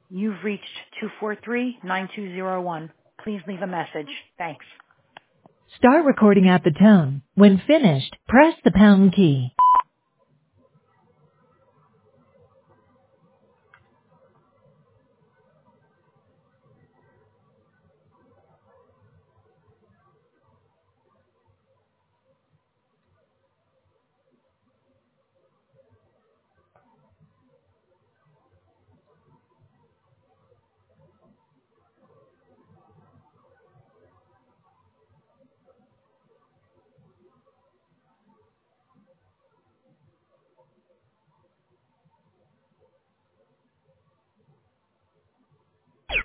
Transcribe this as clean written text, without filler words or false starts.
You've reached 243-9201. Please leave a message. Thanks. Start recording at the tone. When finished, press the pound key.